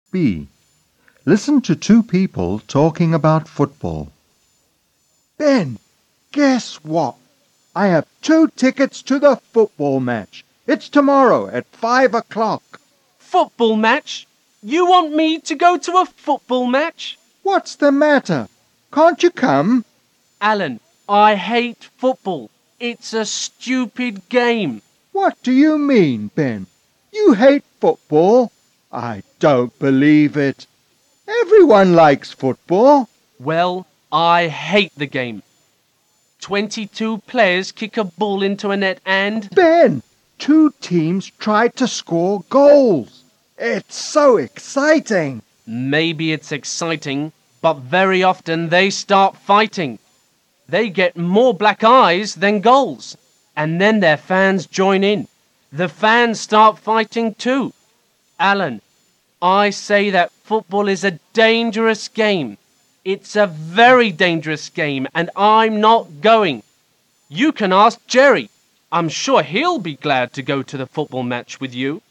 B. Listen to two people talking about football. Ben, guess what? I have 2 tickets to the football match. It's tomorrow at 5 o'clock. Football match? You want me to go to a football match? What's the matter? Can't you come? Alan, I hate football. It's a stupid game. What do you mean, Ben? You hate football? I don't believe it. Everyone likes football. Well, I hate the game. 22 players kick a ball into a net and... Ben, 2 teams tried to score goals. It's so exciting. Maybe it's exciting, but very often they start fighting. They get more black eyes than goals, and then their fans join in. The fans start fighting too. Alan, I say that football is a dangerous game. It's a very dangerous game, and I'm not going. You can ask Jerry. I'm sure he'll be glad to go to the football match with you.